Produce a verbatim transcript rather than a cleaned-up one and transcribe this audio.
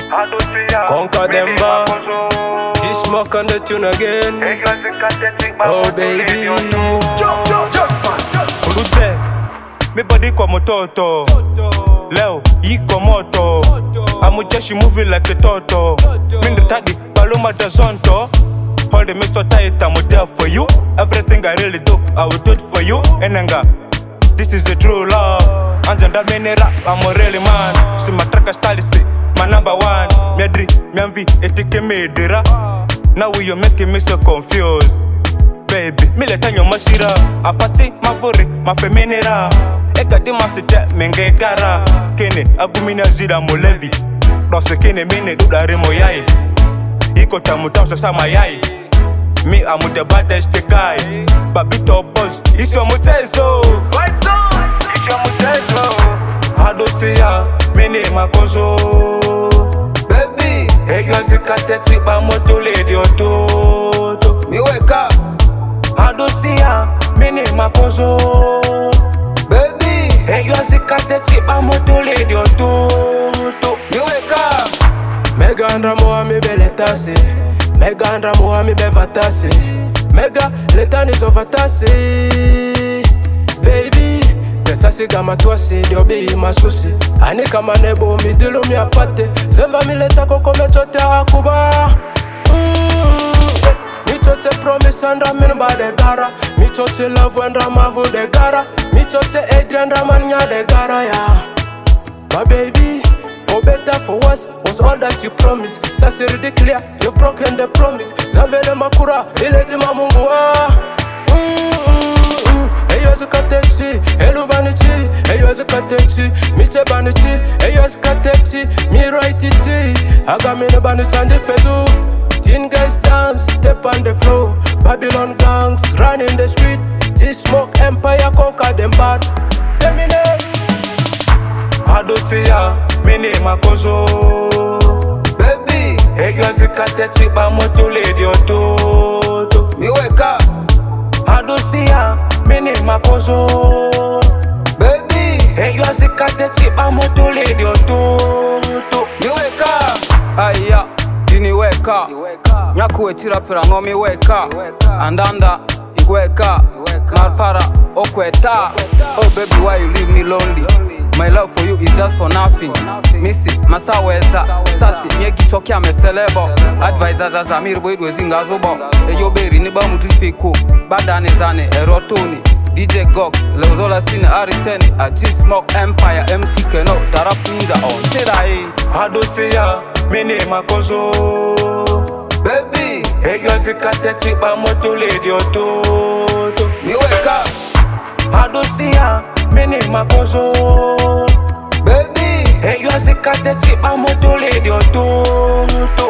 Conquer them bar. G-Smoke on the tune again. Oh baby. Oluze, me body kwa mototo. Leo, yiko moto. Amuja she moving like a toto. Minga tadi, paloma da zonto. Hold the mix so tight, I'm there for you. Everything I really do, I will do it for you. Enanga, this is the true love. Anjanda mene rap, I'm a really man. See my track style, see my number one. Medri, mianvi, etike me dira. Now you're making me so confused. Baby, me let you mashira. Afati, ma vore, ma feminera. Eka di masite, menge gara. Kene, agumina zira molevi. Dose kene mene duda remo yai. Iko tamu tamu sama yai. Me, I'm with the baddest guy. Babito boss, it's your mutezo. Right on, it's your mutezo. I don't see ya, me name a kozo. Baby, hey, you're the cat tip, I'm a to lady or to. Me wake up. I don't see ya, me name a kozo. Baby, hey, you're the cat tip, I'm a to lady or to. Me wake up. Mega andra moa mi beletasi. Mega andra moa mi bevatasi. Mega letani sovatasi. Baby, tesasi gama tuasi diobi masusi. Ani kama nebo mi dilu mi apate. Zemba mi leta koko me chote akuba. Mi chote promise andra minba de gara. Mi chote love andra mavu de gara. Mi chote Adrian Ramanya de gara ya. My baby, for better, for worse, was all that you promised. Sasiri declare, you broken the promise. Zambele makura, ile di mamungua. Eyo zikatechi, elu banichi. Eyo zikatechi, miche banichi. Eyo zikatechi, mi rightichi. Agamine banichi and the fedu. Teen guys dance, step on the floor. Babylon gangs, run in the street. G-Smoke empire, conquer them bad. Terminate. I don't see ya, me name a kozo. Baby, hey, you're the cat tip, I'm a to lady or to. Me wake up. I don't see ya, me name a kozo. Baby, hey, you're the cat tip, I'm a to lady or to. Me wake up. Aya, dini wake up. Nyaku etira pera no me wake up. Andanda, you wake up. Marpara, okweta. Oh baby, why you leave me lonely? My love for you is just for nothing. Missy, Masaweza, Sassy, Mieki Chokia, me celebo. Advisors as Amir Boyd was in Gazobo. Eyo Berry, Niba Mutrifiko, Badanizane, Erotoni, D J Gox, Leozola Sin, Ariteni, a G-Smoke Empire, M C Keno, Darap Ninja on. Tirai, I don't see ya, me name a kozo. Baby, hey, you're the cat tip, I'm a to lady or to. Me wake up. I don't see ya, me name a kozo. Baby, hey, you're the cat tip, I'm a to lady or to.